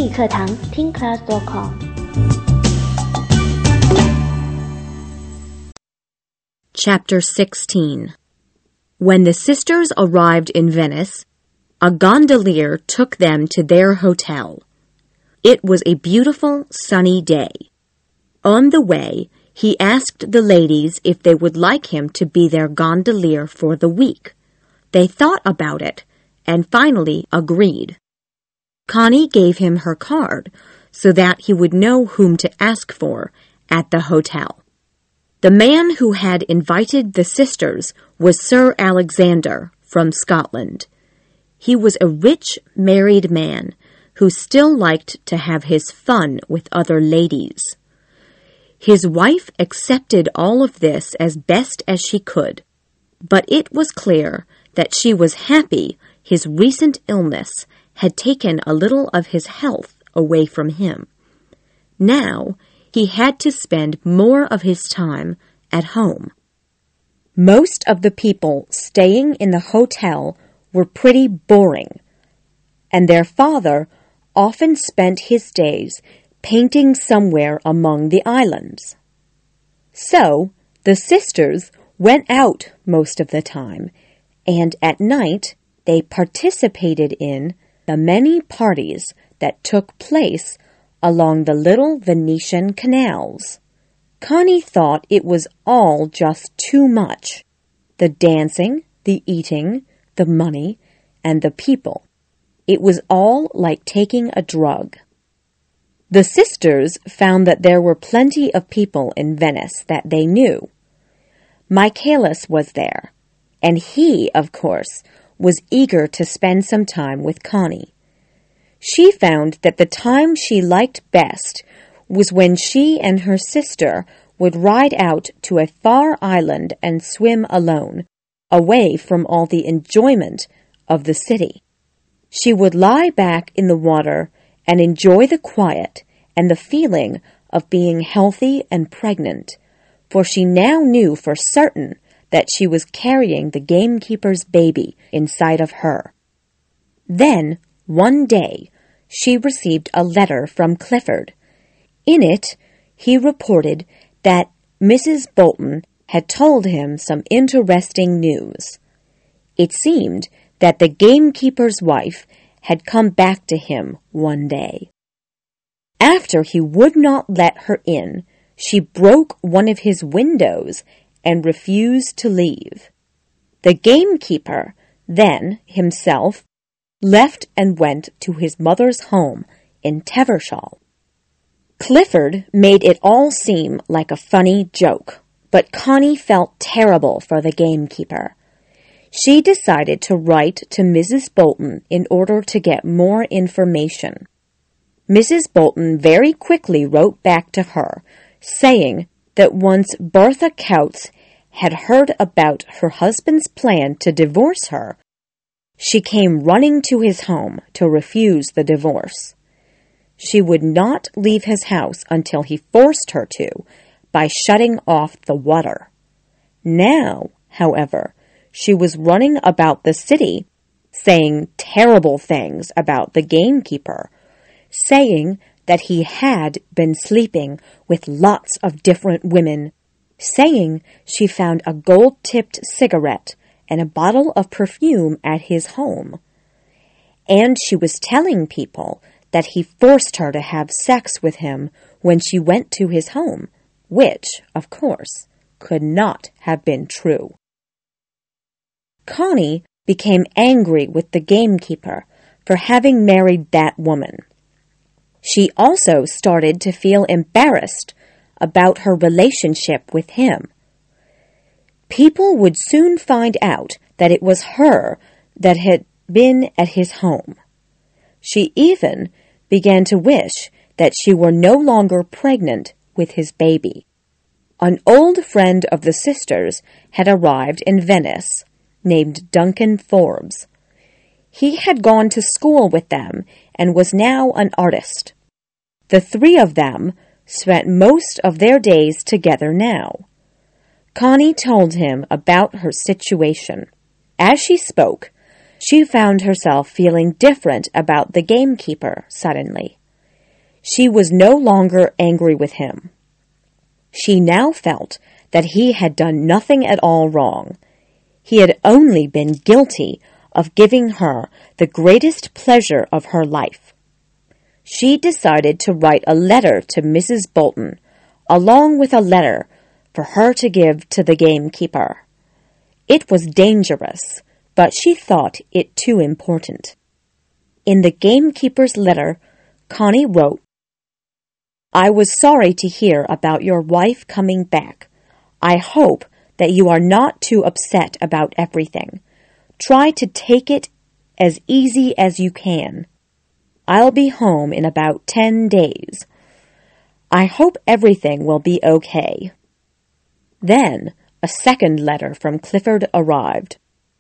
英语课堂听 class.com。 Chapter 16. When the sisters arrived in Venice, a gondolier took them to their hotel. It was a beautiful, sunny day. On the way, he asked the ladies if they would like him to be their gondolier for the week. They thought about it and finally agreed. Connie gave him her card so that he would know whom to ask for at the hotel. The man who had invited the sisters was Sir Alexander from Scotland. He was a rich, married man who still liked to have his fun with other ladies. His wife accepted all of this as best as she could, but it was clear that she was happy his recent illness had taken a little of his health away from him. Now, he had to spend more of his time at home. Most of the people staying in the hotel were pretty boring, and their father often spent his days painting somewhere among the islands. So, the sisters went out most of the time, and at night they participated in the many parties that took place along the little Venetian canals. Connie thought it was all just too much. The dancing, the eating, the money, and the people. It was all like taking a drug. The sisters found that there were plenty of people in Venice that they knew. Michaelis was there, and he, of course, was eager to spend some time with Connie. She found that the time she liked best was when she and her sister would ride out to a far island and swim alone, away from all the enjoyment of the city. She would lie back in the water and enjoy the quiet and the feeling of being healthy and pregnant, for she now knew for certain that she was carrying the gamekeeper's baby inside of her. Then, one day, she received a letter from Clifford. In it, he reported that Mrs. Bolton had told him some interesting news. It seemed that the gamekeeper's wife had come back to him one day. After he would not let her in, she broke one of his windows and refused to leave. The gamekeeper, then, himself, left and went to his mother's home in Tevershall. Clifford made it all seem like a funny joke, but Connie felt terrible for the gamekeeper. She decided to write to Mrs. Bolton in order to get more information. Mrs. Bolton very quickly wrote back to her, saying that once Bertha Coutts had heard about her husband's plan to divorce her, she came running to his home to refuse the divorce. She would not leave his house until he forced her to, by shutting off the water. Now, however, she was running about the city, saying terrible things about the gamekeeper, saying that he had been sleeping with lots of different women, saying she found a gold-tipped cigarette and a bottle of perfume at his home. And she was telling people that he forced her to have sex with him when she went to his home, which, of course, could not have been true. Connie became angry with the gamekeeper for having married that woman. She also started to feel embarrassed about her relationship with him. People would soon find out that it was her that had been at his home. She even began to wish that she were no longer pregnant with his baby. An old friend of the sisters had arrived in Venice, named Duncan Forbes. He had gone to school with them and was now an artist. The three of them spent most of their days together now. Connie told him about her situation. As she spoke, she found herself feeling different about the gamekeeper suddenly. She was no longer angry with him. She now felt that he had done nothing at all wrong. He had only been guilty of giving her the greatest pleasure of her life. She decided to write a letter to Mrs. Bolton, along with a letter for her to give to the gamekeeper. It was dangerous, but she thought it too important. In the gamekeeper's letter, Connie wrote, "I was sorry to hear about your wife coming back. I hope that you are not too upset about everything. Try to take it as easy as you can. I'll be home in about 10 days. I hope everything will be okay." Then a second letter from Clifford arrived.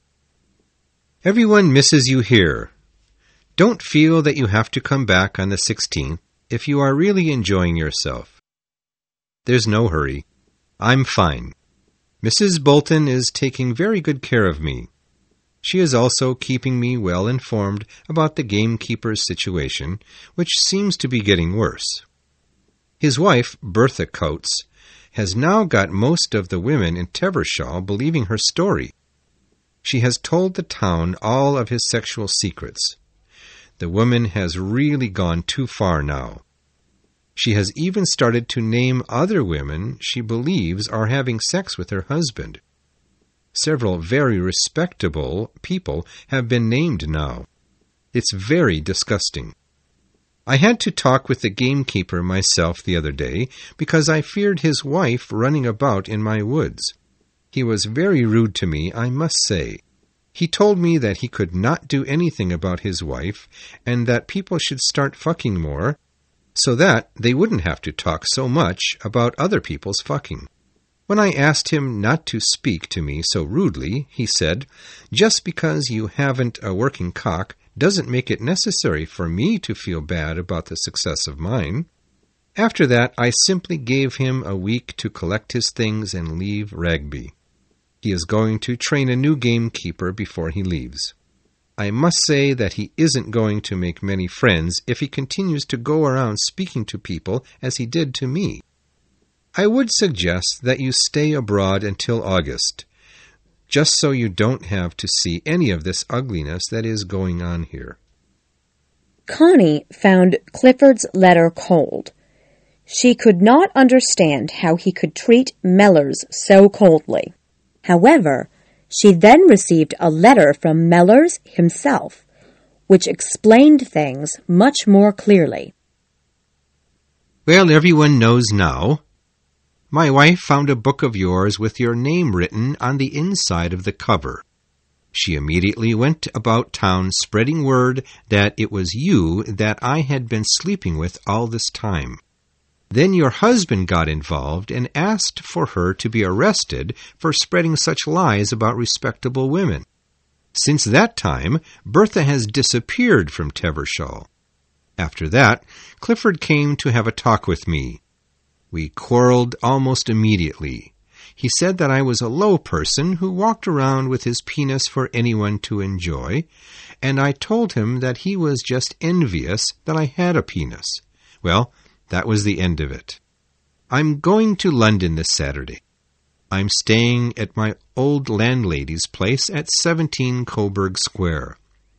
Everyone misses you here. Don't feel that you have to come back on the 16th if you are really enjoying yourself. There's no hurry. I'm fine. Mrs. Bolton is taking very good care of me. She is also keeping me well informed about the gamekeeper's situation, which seems to be getting worse. His wife, Bertha Coates, has now got most of the women in Tevershaw believing her story. She has told the town all of his sexual secrets. The woman has really gone too far now. She has even started to name other women she believes are having sex with her husband. Several very respectable people have been named now. It's very disgusting. I had to talk with the gamekeeper myself the other day because I feared his wife running about in my woods. He was very rude to me, I must say. He told me that he could not do anything about his wife and that people should start fucking more so that they wouldn't have to talk so much about other people's fucking. When I asked him not to speak to me so rudely, he said, "Just because you haven't a working cock doesn't make it necessary for me to feel bad about the success of mine." After that, I simply gave him a week to collect his things and leave Ragby. He is going to train a new gamekeeper before he leaves. I must say that he isn't going to make many friends if he continues to go around speaking to people as he did to me. I would suggest that you stay abroad until August, just so you don't have to see any of this ugliness that is going on here. Connie found Clifford's letter cold. She could not understand how he could treat Mellors so coldly. However, she then received a letter from Mellors himself, which explained things much more clearly. Well, everyone knows now. My wife found a book of yours with your name written on the inside of the cover. She immediately went about town spreading word that it was you that I had been sleeping with all this time. Then your husband got involved and asked for her to be arrested for spreading such lies about respectable women. Since that time, Bertha has disappeared from Tevershaw. After that, Clifford came to have a talk with me. We quarreled almost immediately. He said that I was a low person who walked around with his penis for anyone to enjoy, and I told him that he was just envious that I had a penis. Well, that was the end of it. I'm going to London this Saturday. I'm staying at my old landlady's place at 17 Coburg Square.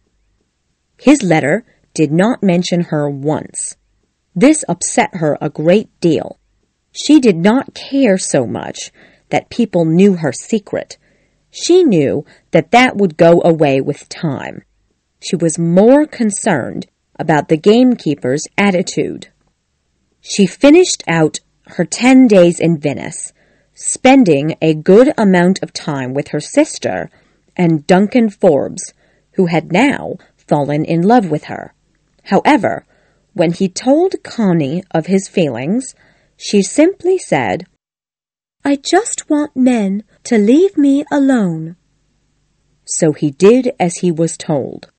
His letter did not mention her once. This upset her a great deal. She did not care so much that people knew her secret. She knew that that would go away with time. She was more concerned about the gamekeeper's attitude. She finished out her 10 days in Venice, spending a good amount of time with her sister and Duncan Forbes, who had now fallen in love with her. However, when he told Connie of his feelings, she simply said, "I just want men to leave me alone." So he did as he was told.